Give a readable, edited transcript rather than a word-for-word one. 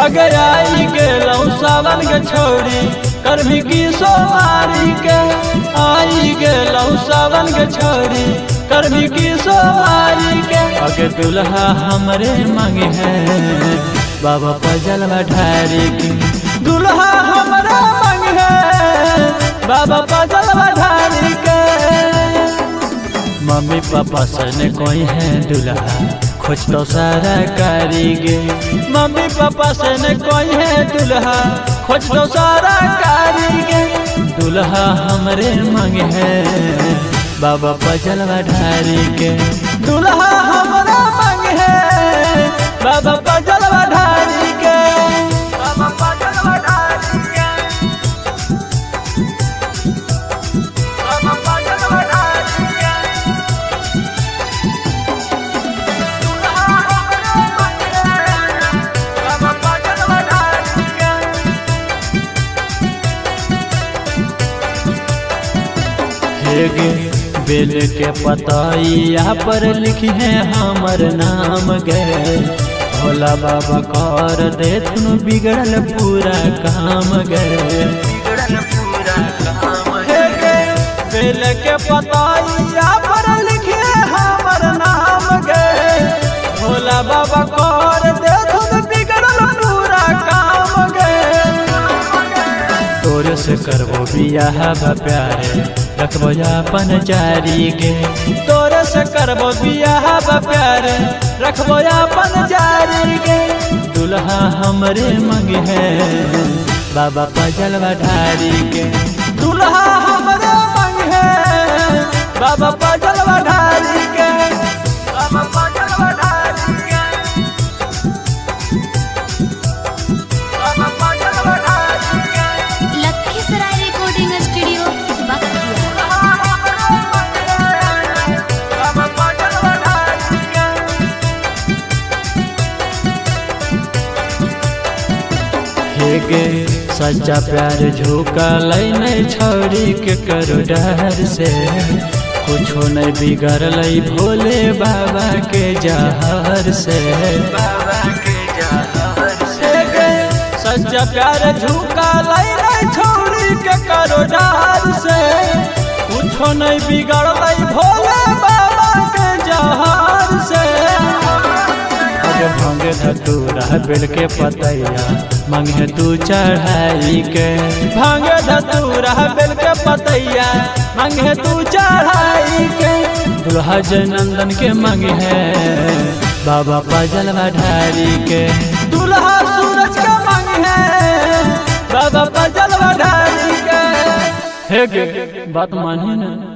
अगर आई गेलौ सावन के छोड़ी करभी की सोमारी के, आई गेलौ सावन के छोड़ी करभी की सोमारी के। अगर दुल्हा हमरे मांगे है बाबा पजल ढारी की, दुल्हा हमरा मांगे है बाबा पजल ढारी के। मम्मी पापा सने कोई है दुल्हा खोज तो सारा कारीगे, मम्मी पापा से न कोई है दुल्हा खोज तो सारा कारीगे। दुल्हा हमरे मांगे है बाबा पजल ढारी के, दुल्हा हमरा मांगे है बाबा पजल ढारी के, बाबा पजल ढारी के, बाबा पजल ढारी के। बेल के पताइया पर लिखी है हमर नाम गे, भोला बाबा कर दे तुम बिगड़ल पूरा काम गे, बिगड़ल पूरा काम गे। बेल के पताइया पर लिखी है हमर नाम गे, भोला बाबा कर दे तुम बिगड़ल पूरा काम गे। तोरे से करबो बियाह बा प्यारे रखबो अपन जारी के, तोरे से करबो बियाह बा प्यारे रखबो अपन जारी के। दुल्हा हमरे मांगे है बाबा पजल ढारी के, दुल्हा हमरे मांगे है बाबा पजल ढारी के, बाबा पजल ढारी के, बाबा पजल ढारी के। लखीसराय रिकॉर्डिंग स्टूडियो बखिया। गे सच्चा प्यार झोंका नहीं छोड़ी के करो डर से, कुछो नहीं बिगड़ल भोले बाबा के जहर से, बाबा के जहर से। गे सच्चा प्यार झोंका नहीं छोड़ी के करो डर से, कुछो नहीं बिगड़ल भोले बाबा के जहर से। भांगे धतूरा बेल के पतैया मांगे तू चढ़ाई के, भांगे धतूरा बेल के पतैया मांगे तू चढ़ाई के। दुल्हा जयनंदन के मांगे है बाबा पजल ढारी के, दुल्हा सूरज का मांगे है बाबा पजल ढारी के। हे गे बात मानी ना।